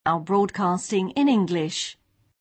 Now broadcasting in English.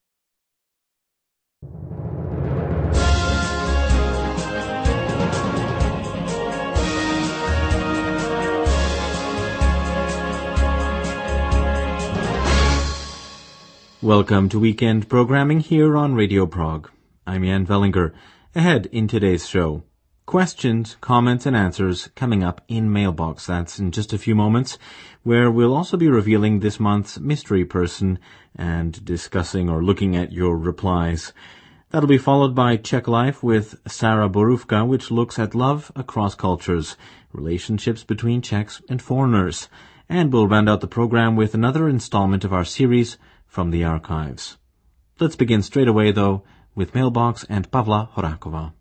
Welcome to weekend programming here on Radio Prague. I'm Jan Vellinger. Ahead in today's show, questions, comments, and answers coming up in Mailbox. That's in just a few moments, where we'll also be revealing this month's mystery person and discussing or looking at your replies. That'll be followed by Czech Life with Sarah Borůvka, which looks at love across cultures, relationships between Czechs and foreigners. And we'll round out the program with another installment of our series from the archives. Let's begin straight away, though, with Mailbox and Pavla Horáková.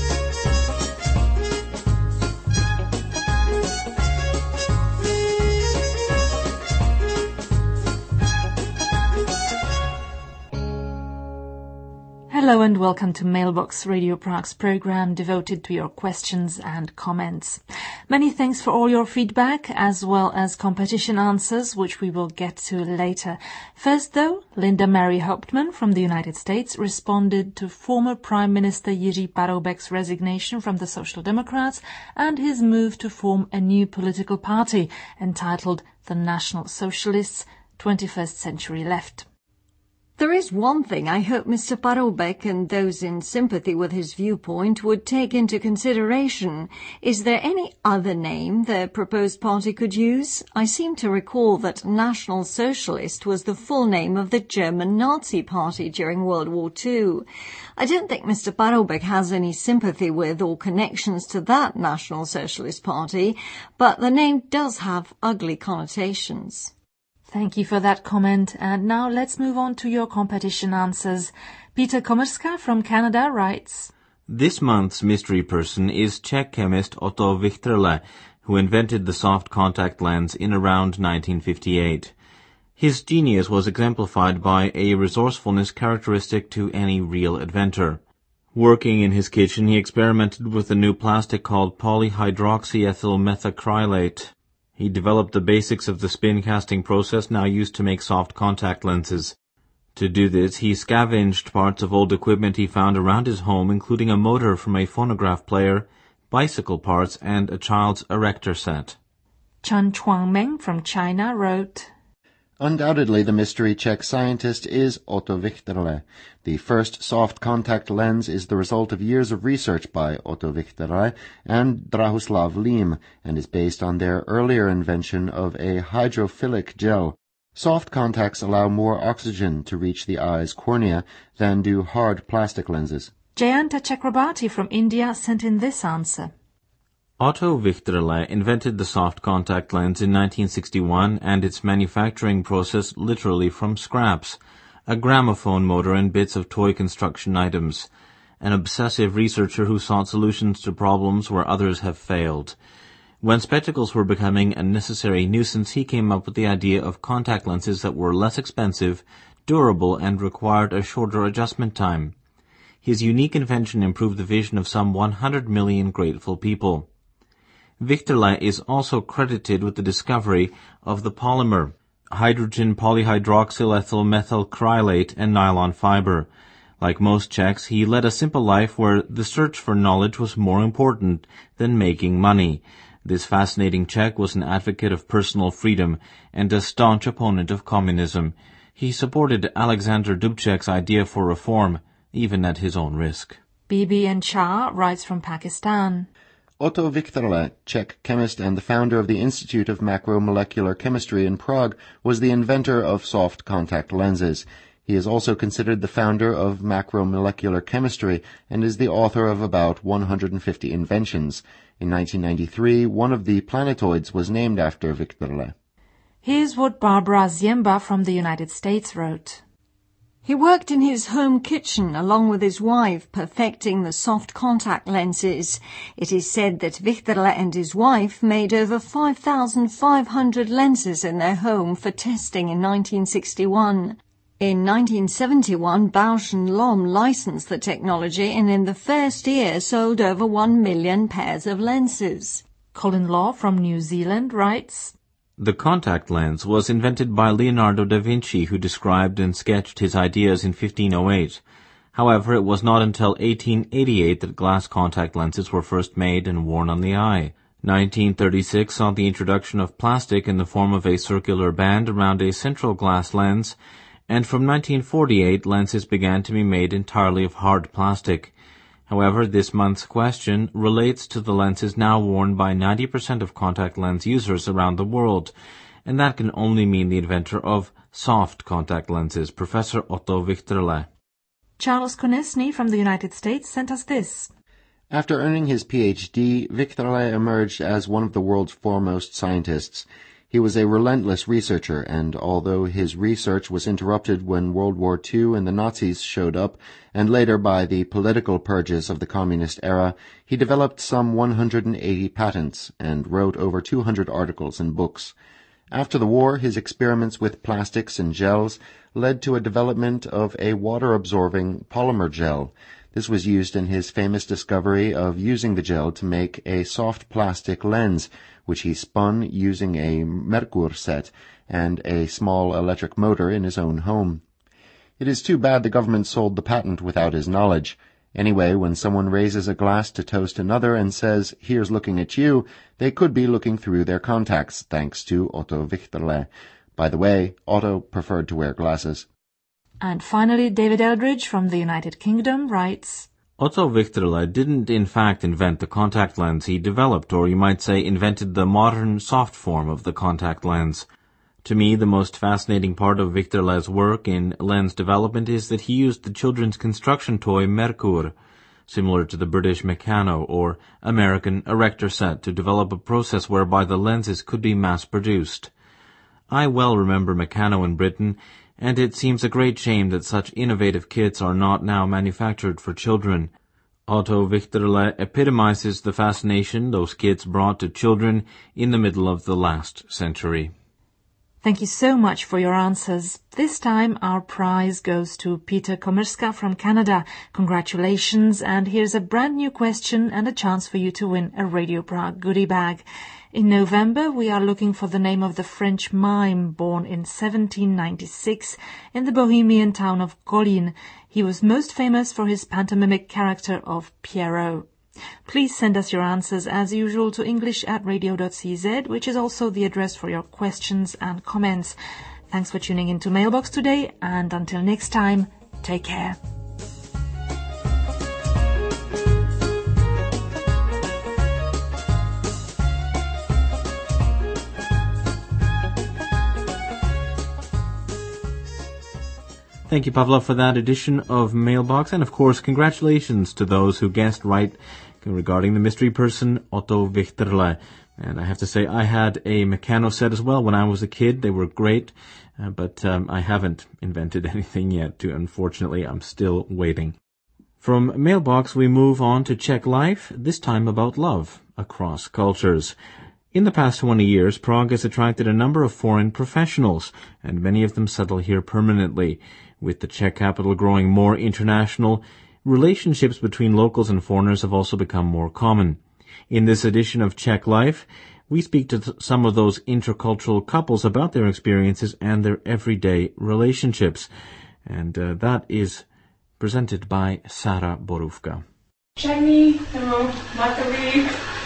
Hello and welcome to Mailbox, Radio Prague's program devoted to your questions and comments. Many thanks for all your feedback, as well as competition answers, which we will get to later. First, though, Linda Mary Hauptmann from the United States responded to former Prime Minister Jiří Paroubek's resignation from the Social Democrats and his move to form a new political party entitled the National Socialists, 21st Century Left. There is one thing I hope Mr. Paroubek and those in sympathy with his viewpoint would take into consideration. Is there any other name the proposed party could use? I seem to recall that National Socialist was the full name of the German Nazi Party during World War II. I don't think Mr. Paroubek has any sympathy with or connections to that National Socialist Party, but the name does have ugly connotations. Thank you for that comment, and now let's move on to your competition answers. Peter Komerska from Canada writes, This month's mystery person is Czech chemist Otto Wichterle, who invented the soft contact lens in around 1958. His genius was exemplified by a resourcefulness characteristic to any real inventor. Working in his kitchen, he experimented with a new plastic called polyhydroxyethyl methacrylate. He developed the basics of the spin casting process now used to make soft contact lenses. To do this, he scavenged parts of old equipment he found around his home, including a motor from a phonograph player, bicycle parts, and a child's erector set. Chan Chuangmeng from China wrote, Undoubtedly, the mystery Czech scientist is Otto Wichterle. The first soft contact lens is the result of years of research by Otto Wichterle and Drahuslav Lim, and is based on their earlier invention of a hydrophilic gel. Soft contacts allow more oxygen to reach the eye's cornea than do hard plastic lenses. Jayanta Chakrabarti from India sent in this answer. Otto Wichterle invented the soft contact lens in 1961 and its manufacturing process literally from scraps, a gramophone motor and bits of toy construction items, an obsessive researcher who sought solutions to problems where others have failed. When spectacles were becoming a necessary nuisance, he came up with the idea of contact lenses that were less expensive, durable, and required a shorter adjustment time. His unique invention improved the vision of some 100 million grateful people. Wichterle is also credited with the discovery of the polymer, hydrogen polyhydroxylethyl methacrylate, and nylon fiber. Like most Czechs, he led a simple life where the search for knowledge was more important than making money. This fascinating Czech was an advocate of personal freedom and a staunch opponent of communism. He supported Alexander Dubček's idea for reform, even at his own risk. BB and Shah writes from Pakistan. Otto Wichterle, Czech chemist and the founder of the Institute of Macromolecular Chemistry in Prague, was the inventor of soft contact lenses. He is also considered the founder of macromolecular chemistry and is the author of about 150 inventions. In 1993, one of the planetoids was named after Wichterle. Here's what Barbara Ziemba from the United States wrote. He worked in his home kitchen along with his wife, perfecting the soft contact lenses. It is said that Wichterle and his wife made over 5,500 lenses in their home for testing in 1961. In 1971, Bausch & Lomb licensed the technology and in the first year sold over 1 million pairs of lenses. Colin Law from New Zealand writes, The contact lens was invented by Leonardo da Vinci, who described and sketched his ideas in 1508. However, it was not until 1888 that glass contact lenses were first made and worn on the eye. 1936 saw the introduction of plastic in the form of a circular band around a central glass lens, and from 1948 lenses began to be made entirely of hard plastic. However, this month's question relates to the lenses now worn by 90% of contact lens users around the world, and that can only mean the inventor of soft contact lenses, Professor Otto Wichterle. Charles Konesny from the United States sent us this. After earning his PhD, Wichterle emerged as one of the world's foremost scientists. He was a relentless researcher, and although his research was interrupted when World War II and the Nazis showed up, and later by the political purges of the communist era, he developed some 180 patents and wrote over 200 articles and books. After the war, his experiments with plastics and gels led to a development of a water-absorbing polymer gel. This was used in his famous discovery of using the gel to make a soft plastic lens, which he spun using a Merkur set and a small electric motor in his own home. It is too bad the government sold the patent without his knowledge. Anyway, when someone raises a glass to toast another and says, "Here's looking at you," they could be looking through their contacts, thanks to Otto Wichterle. By the way, Otto preferred to wear glasses. And finally, David Eldridge from the United Kingdom writes, Otto Wichterle didn't in fact invent the contact lens. He developed, or you might say invented, the modern soft form of the contact lens. To me, the most fascinating part of Wichterle's work in lens development is that he used the children's construction toy Merkur, similar to the British Meccano or American Erector set, to develop a process whereby the lenses could be mass-produced. I well remember Meccano in Britain, and it seems a great shame that such innovative kits are not now manufactured for children. Otto Wichterle epitomizes the fascination those kits brought to children in the middle of the last century. Thank you so much for your answers. This time our prize goes to Peter Komerska from Canada. Congratulations, and here's a brand new question and a chance for you to win a Radio Prague goodie bag. In November, we are looking for the name of the French mime born in 1796 in the Bohemian town of Kolín. He was most famous for his pantomimic character of Pierrot. Please send us your answers as usual to english@radio.cz, which is also the address for your questions and comments. Thanks for tuning into Mailbox today, and until next time, take care. Thank you, Pavla, for that edition of Mailbox, and of course, congratulations to those who guessed right regarding the mystery person, Otto Wichterle. And I have to say, I had a Meccano set as well when I was a kid. They were great, but I haven't invented anything yet. Unfortunately, I'm still waiting. From Mailbox, we move on to Czech Life, this time about love across cultures. In the past 20 years, Prague has attracted a number of foreign professionals, and many of them settle here permanently. With the Czech capital growing more international, relationships between locals and foreigners have also become more common. In this edition of Czech Life, we speak to some of those intercultural couples about their experiences and their everyday relationships. And that is presented by Sara Borůvka. Černý nebo matový.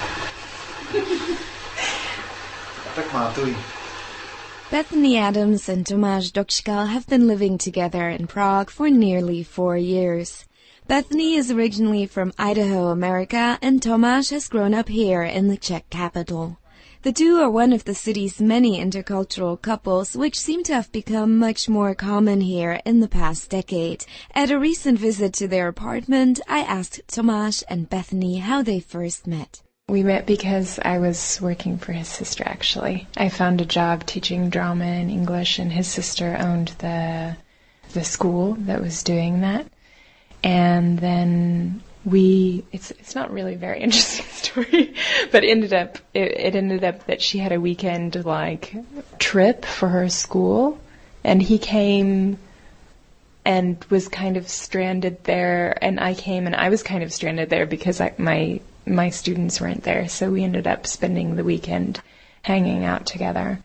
Tak matuj. Bethany Adams and Tomáš Dokškal have been living together in Prague for nearly 4 years. Bethany is originally from Idaho, America, and Tomáš has grown up here in the Czech capital. The two are one of the city's many intercultural couples, which seem to have become much more common here in the past decade. At a recent visit to their apartment, I asked Tomáš and Bethany how they first met. We met because I was working for his sister, actually. I found a job teaching drama and English, and his sister owned the school that was doing that. And then it's not really a very interesting story, but it ended up that she had a weekend trip for her school, and he came and was kind of stranded there, and I came and I was kind of stranded there because my students weren't there, so we ended up spending the weekend hanging out together.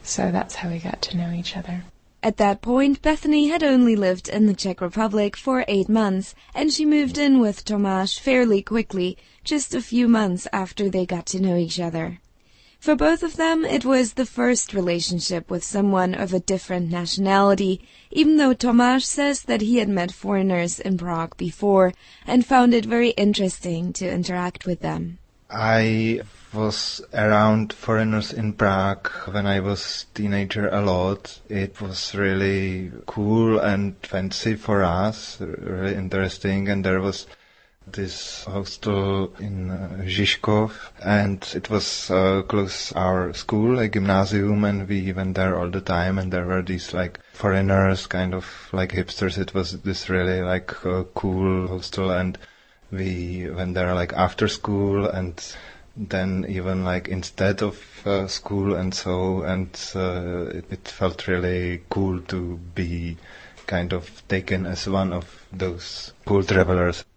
So that's how we got to know each other. At that point, Bethany had only lived in the Czech Republic for 8 months, and she moved in with Tomáš fairly quickly, just a few months after they got to know each other. For both of them, it was the first relationship with someone of a different nationality, even though Tomáš says that he had met foreigners in Prague before and found it very interesting to interact with them. I was around foreigners in Prague when I was teenager a lot. It was really cool and fancy for us, really interesting, and there was this hostel in Žižkov, and it was close our school, a gymnasium, and we went there all the time, and there were these like foreigners, kind of like hipsters. It was this really like cool hostel, and we went there like after school, and then even like instead of school, and so, and it felt really cool to be kind of taken as one of those cool travelers.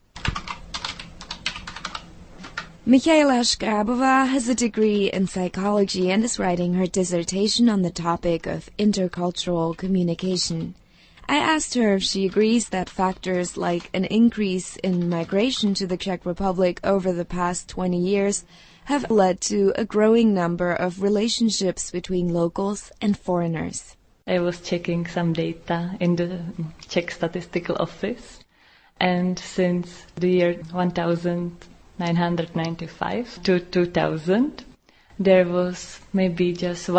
Michaela Škrábová has a degree in psychology and is writing her dissertation on the topic of intercultural communication. I asked her if she agrees that factors like an increase in migration to the Czech Republic over the past 20 years have led to a growing number of relationships between locals and foreigners. I was checking some data in the Czech Statistical Office, and since the year 1995 to 2000, there was maybe just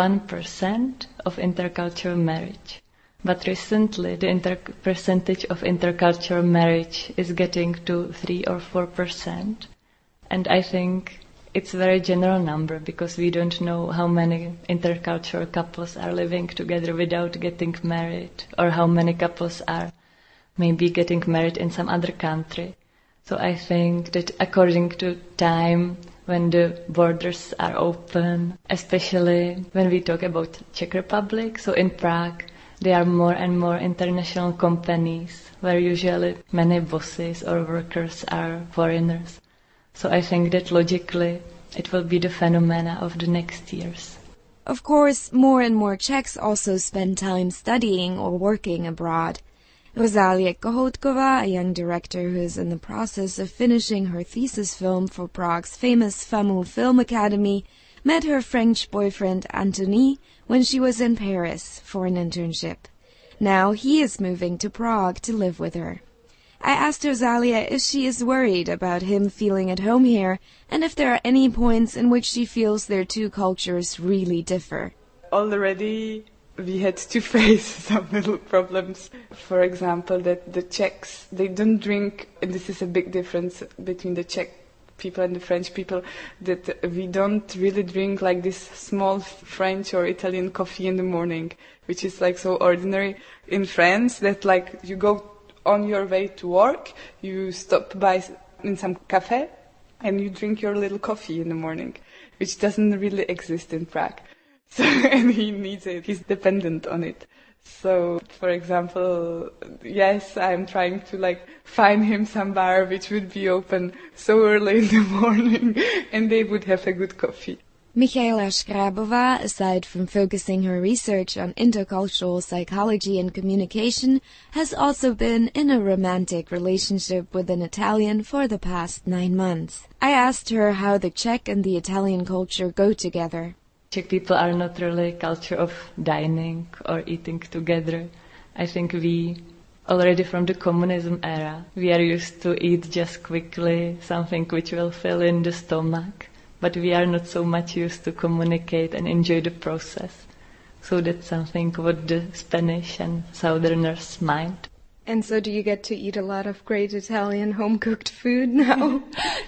1% of intercultural marriage. But recently, the percentage of intercultural marriage is getting to 3 or 4%. And I think it's a very general number, because we don't know how many intercultural couples are living together without getting married, or how many couples are maybe getting married in some other country. So I think that according to time, when the borders are open, especially when we talk about Czech Republic, so in Prague, there are more and more international companies where usually many bosses or workers are foreigners. So I think that logically it will be the phenomena of the next years. Of course, more and more Czechs also spend time studying or working abroad. Rozálie Kohoutkova, a young director who is in the process of finishing her thesis film for Prague's famous FAMU Film Academy, met her French boyfriend Anthony when she was in Paris for an internship. Now he is moving to Prague to live with her. I asked Rozálie if she is worried about him feeling at home here, and if there are any points in which she feels their two cultures really differ. Already we had to face some little problems. For example, that the Czechs, they don't drink, and this is a big difference between the Czech people and the French people, that we don't really drink like this small French or Italian coffee in the morning, which is like so ordinary in France, that like you go on your way to work, you stop by in some cafe and you drink your little coffee in the morning, which doesn't really exist in Prague. So, and he needs it, he's dependent on it. So, for example, yes, I'm trying to like find him some bar which would be open so early in the morning and they would have a good coffee. Michaela Škrábová, aside from focusing her research on intercultural psychology and communication, has also been in a romantic relationship with an Italian for the past 9 months. I asked her how the Czech and the Italian culture go together. Czech people are not really a culture of dining or eating together. I think we, already from the communism era, we are used to eat just quickly, something which will fill in the stomach. But we are not so much used to communicate and enjoy the process. So that's something what the Spanish and Southerners mind. And so do you get to eat a lot of great Italian home-cooked food now?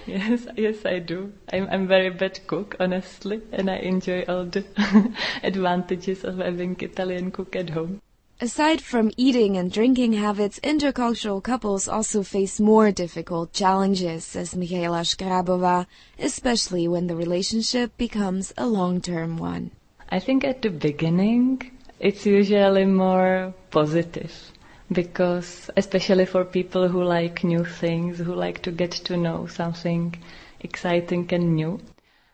Yes, I do. I'm very bad cook, honestly, and I enjoy all the advantages of having Italian cook at home. Aside from eating and drinking habits, intercultural couples also face more difficult challenges, says Michaela Škrábová, especially when the relationship becomes a long-term one. I think at the beginning, it's usually more positive, because especially for people who like new things, who like to get to know something exciting and new,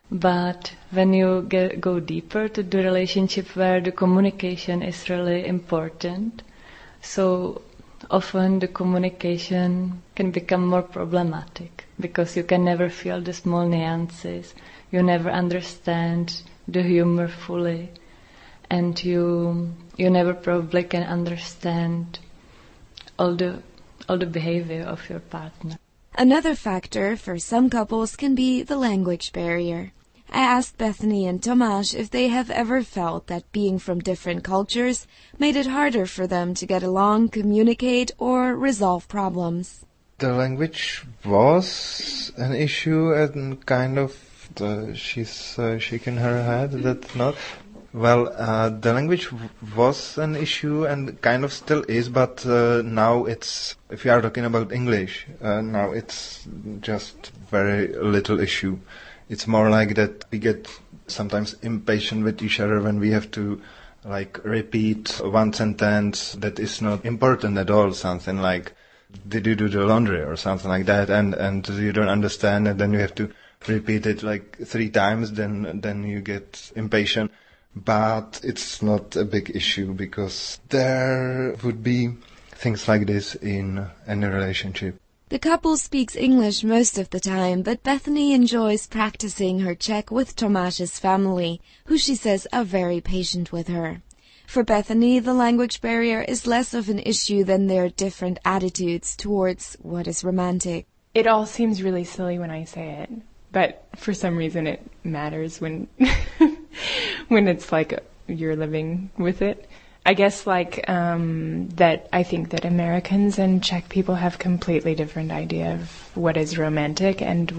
But when you go deeper to the relationship where the communication is really important, so often the communication can become more problematic because you can never feel the small nuances, you never understand the humor fully, and you never probably can understand all the behavior of your partner. Another factor for some couples can be the language barrier. I asked Bethany and Tomáš if they have ever felt that being from different cultures made it harder for them to get along, communicate, or resolve problems. The language was an issue, and kind of she's shaking her head. That's not. Well, the language was an issue and kind of still is, but now it's, if you are talking about English, now it's just very little issue. It's more like that we get sometimes impatient with each other when we have to like repeat one sentence that is not important at all, something like, did you do the laundry or something like that, and you don't understand, and then you have to repeat it like 3 times, then you get impatient. But it's not a big issue because there would be things like this in any relationship. The couple speaks English most of the time, but Bethany enjoys practicing her Czech with Tomáš's family, who she says are very patient with her. For Bethany, the language barrier is less of an issue than their different attitudes towards what is romantic. It all seems really silly when I say it, but for some reason it matters when when it's like you're living with it. I guess that I think that Americans and Czech people have completely different idea of what is romantic and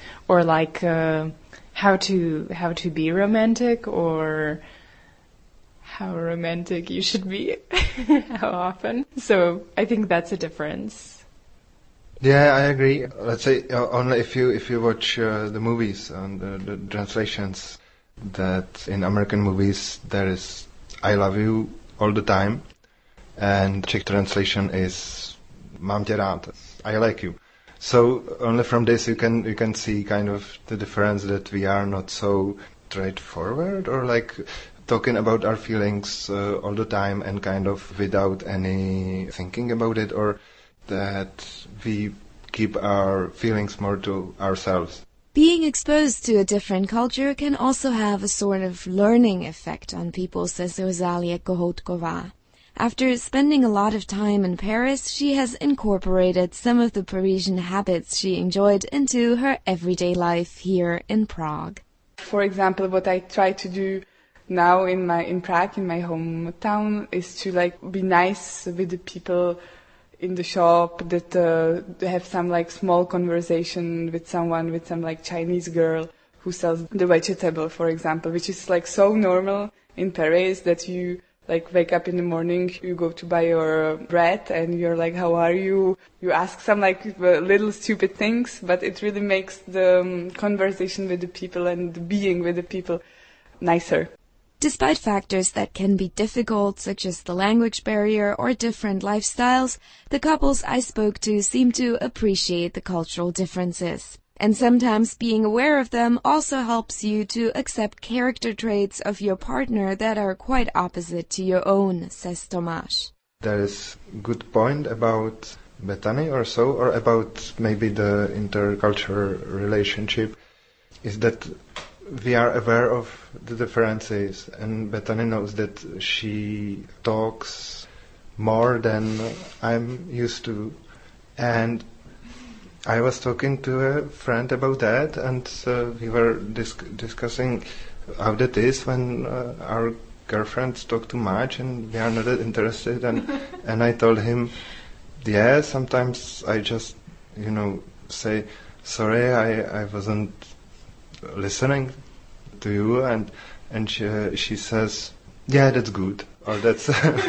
how to be romantic, or how romantic you should be, how often. So I think that's a difference. Yeah, I agree. Let's say only if you watch the movies and the translations, that in American movies there is "I love you" all the time, and Czech translation is "Mám tě rád," I like you. So only from this you can see kind of the difference, that we are not so straightforward or like talking about our feelings all the time and kind of without any thinking about it, or that we keep our feelings more to ourselves. Being exposed to a different culture can also have a sort of learning effect on people, says Rosalia Kohoutková. After spending a lot of time in Paris, she has incorporated some of the Parisian habits she enjoyed into her everyday life here in Prague. For example, what I try to do now in Prague, in my hometown, is to be nice with the people in the shop, that have some small conversation with someone, with some Chinese girl who sells the vegetable, for example, which is so normal in Paris that you wake up in the morning, you go to buy your bread and you're like, how are you? You ask some little stupid things, but it really makes the conversation with the people and the being with the people nicer. Despite factors that can be difficult, such as the language barrier or different lifestyles, the couples I spoke to seem to appreciate the cultural differences. And sometimes being aware of them also helps you to accept character traits of your partner that are quite opposite to your own, says Tomáš. There is a good point about Bethany or so, or about maybe the intercultural relationship, is that we are aware of the differences, and Bethany knows that she talks more than I'm used to. And I was talking to a friend about that, and we were discussing how that is when our girlfriends talk too much and we are not that interested. And I told him, yeah, sometimes I just, say, sorry, I wasn't listening to you, and she says, yeah, that's good, or that's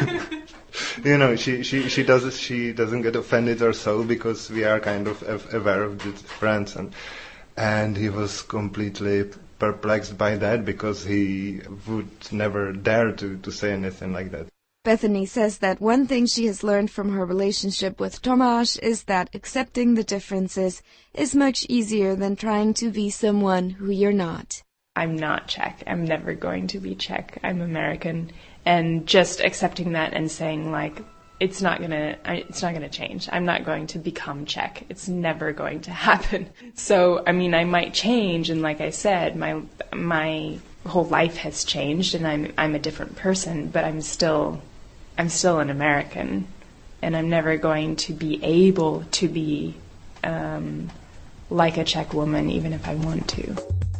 she doesn't get offended or so, because we are kind of aware of the difference, and he was completely perplexed by that, because he would never dare to say anything like that. Bethany says that one thing she has learned from her relationship with Tomáš is that accepting the differences is much easier than trying to be someone who you're not. I'm not Czech. I'm never going to be Czech. I'm American. And just accepting that and saying, like, it's not gonna change. I'm not going to become Czech. It's never going to happen. So, I mean, I might change, and like I said, my whole life has changed, and I'm a different person, but I'm still an American, and I'm never going to be able to be like a Czech woman, even if I want to.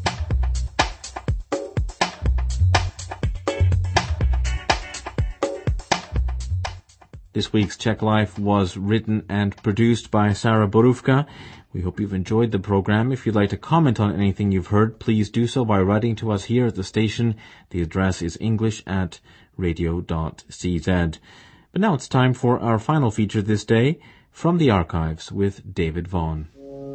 This week's Czech Life was written and produced by Sarah Borówka. We hope you've enjoyed the program. If you'd like to comment on anything you've heard, please do so by writing to us here at the station. The address is english@radio.cz. But now it's time for our final feature this day, From the Archives with David Vaughan.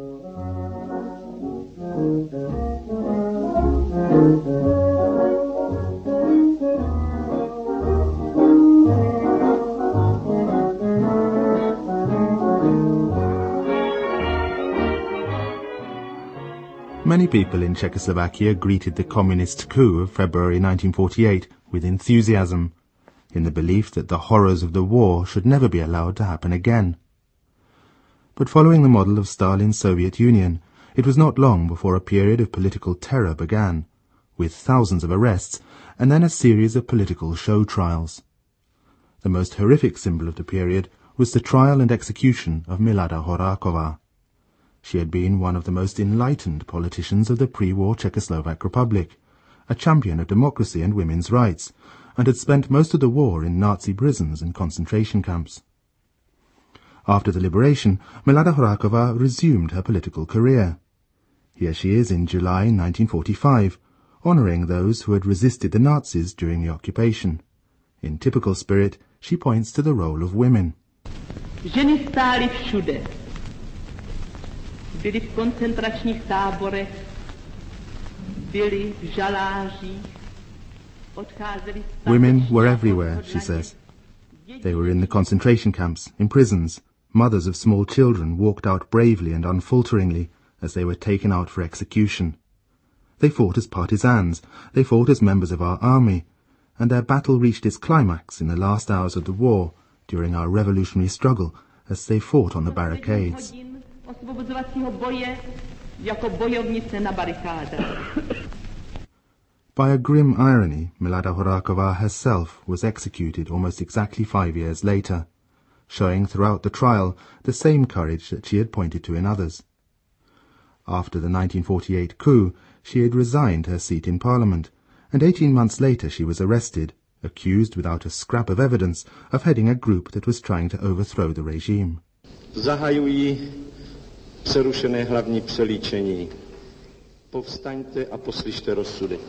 Many people in Czechoslovakia greeted the communist coup of February 1948 with enthusiasm, in the belief that the horrors of the war should never be allowed to happen again. But following the model of Stalin's Soviet Union, it was not long before a period of political terror began, with thousands of arrests and then a series of political show trials. The most horrific symbol of the period was the trial and execution of Milada Horáková. She had been one of the most enlightened politicians of the pre-war Czechoslovak Republic, a champion of democracy and women's rights, and had spent most of the war in Nazi prisons and concentration camps. After the liberation, Milada Horáková resumed her political career. Here she is in July 1945, honouring those who had resisted the Nazis during the occupation. In typical spirit, she points to the role of women. Ženy stály všude. Byli v koncentračních táborech, byli v žalářích, odcházeli... Women were everywhere, she says. They were in the concentration camps, in prisons. Mothers of small children walked out bravely and unfalteringly as they were taken out for execution. They fought as partisans, they fought as members of our army, and their battle reached its climax in the last hours of the war, during our revolutionary struggle, as they fought on the barricades. By a grim irony, Milada Horáková herself was executed almost exactly 5 years later, showing throughout the trial the same courage that she had pointed to in others. After the 1948 coup, she had resigned her seat in Parliament, and 18 months later she was arrested, accused without a scrap of evidence of heading a group that was trying to overthrow the regime. Zahajuji přerušené hlavní přelíčení. Povstaňte a poslyšte rozsudek.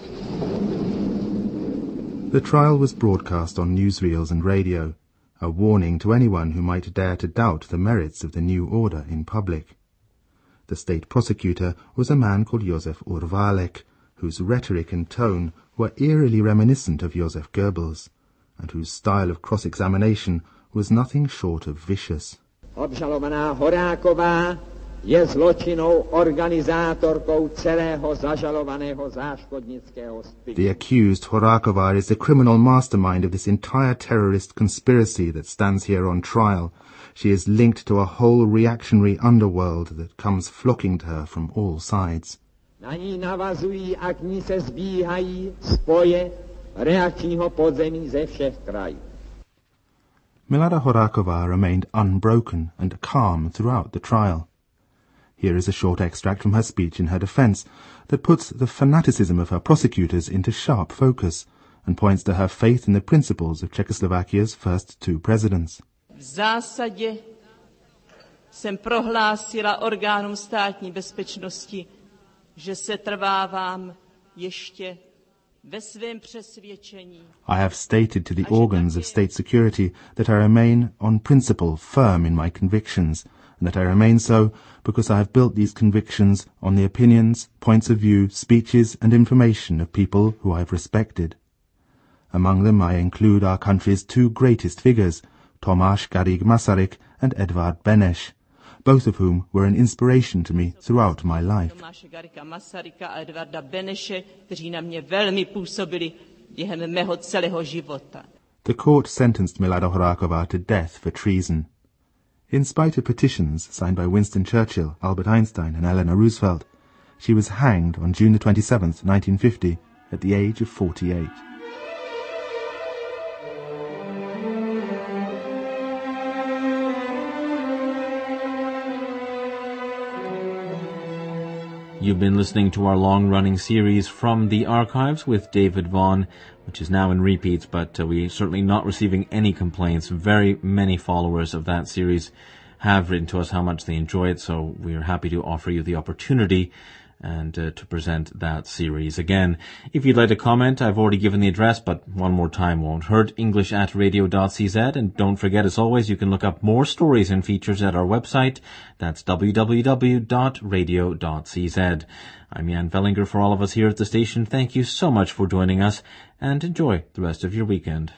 The trial was broadcast on newsreels and radio, a warning to anyone who might dare to doubt the merits of the new order in public. The state prosecutor was a man called Josef Urválek, whose rhetoric and tone were eerily reminiscent of Joseph Goebbels, and whose style of cross-examination was nothing short of vicious. Obžalovaná Horáková je zločinnou organizátorkou celého zažalovaného záškodnického styku. The accused Horáková is the criminal mastermind of this entire terrorist conspiracy that stands here on trial. She is linked to a whole reactionary underworld that comes flocking to her from all sides. Na ní navazují a k ní se zbíhají spoje reakčního podzemí ze všech krajů. Milada Horáková remained unbroken and calm throughout the trial. Here is a short extract from her speech in her defence that puts the fanaticism of her prosecutors into sharp focus and points to her faith in the principles of Czechoslovakia's first two presidents. V zásadě jsem prohlásila orgánům státní bezpečnosti, že se trvávám ještě ve svém přesvědčení. I have stated to the organs of state security that I remain on principle firm in my convictions, and that I remain so because I have built these convictions on the opinions, points of view, speeches and information of people who I have respected. Among them I include our country's two greatest figures, Tomáš Garrigue Masaryk and Edvard Beneš, both of whom were an inspiration to me throughout my life. Tomáše Garrigua Masaryka a Edvarda Beneše, kteří na mě velmi působili během mého celého života. The court sentenced Milada Horáková to death for treason. In spite of petitions signed by Winston Churchill, Albert Einstein and Eleanor Roosevelt, she was hanged on June the 27th, 1950, at the age of 48. You've been listening to our long-running series From the Archives with David Vaughan, which is now in repeats, but we're certainly not receiving any complaints. Very many followers of that series have written to us how much they enjoy it, so we're happy to offer you the opportunity and to present that series again. If you'd like to comment, I've already given the address, but one more time won't hurt, english@radio.cz, and don't forget, as always, you can look up more stories and features at our website. That's www.radio.cz. I'm Jan Vellinger. For all of us here at the station, thank you so much for joining us, and enjoy the rest of your weekend.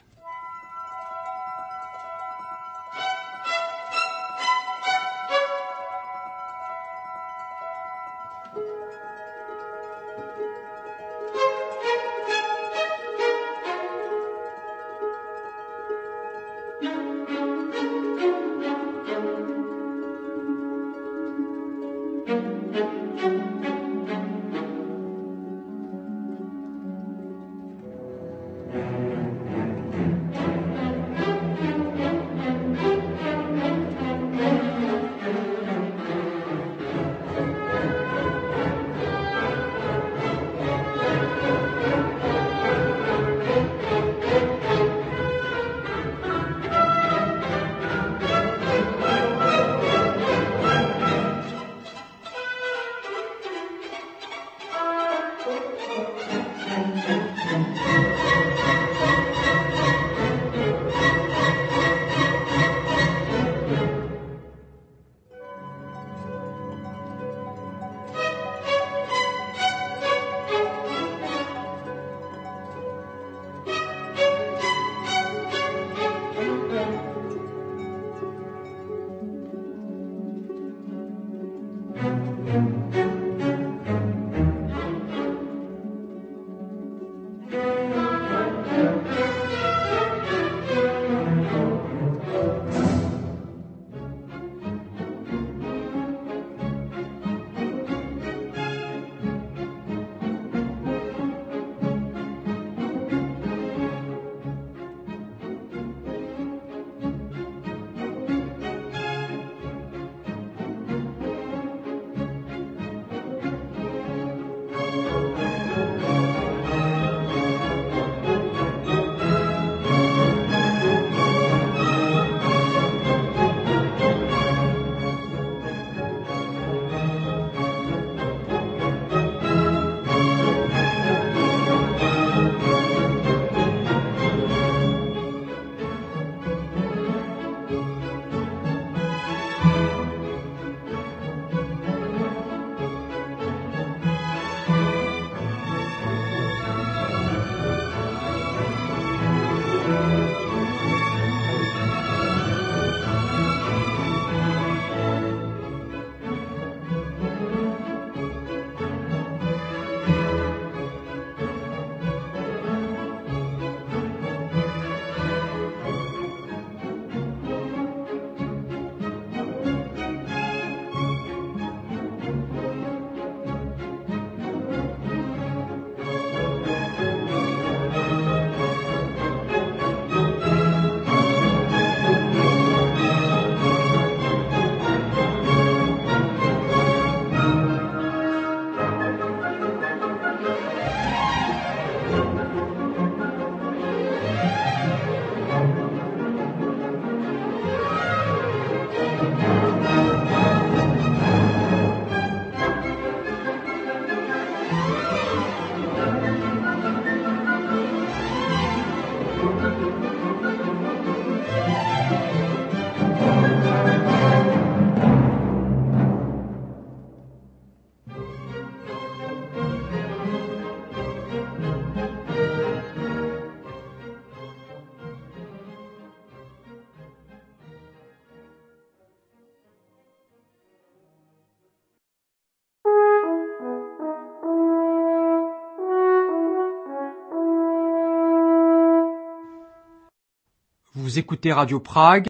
Vous écoutez Radio Prague.